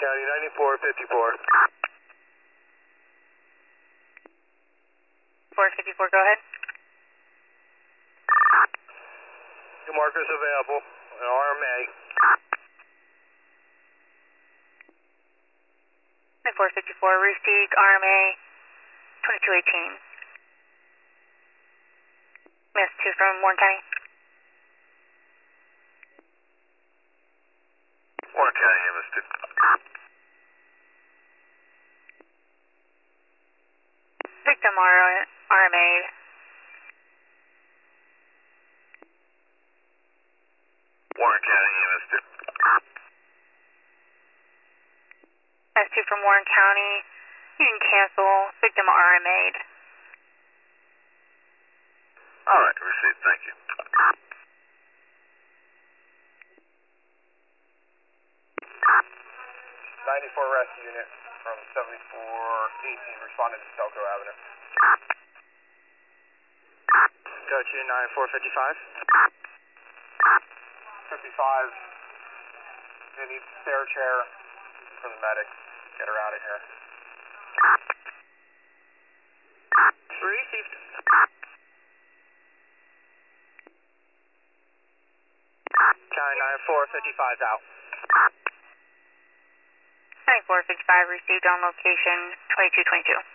County 9454. 454, go ahead. New markers available. RMA. 454, Roost RMA 2218. Miss 2 from Warren County. Warren County, MS 2. Victim RMA. Warren County, MS 2. S2 from Warren County. You can cancel. Victim RMA'd. All right, received. Thank you. 94 rescue unit from 7418 responding to Stelco Avenue. Go to 9455. 55. They need stair chair for the medic. Get her out of here. Received. County 9455 out. 9455 received on location 2222.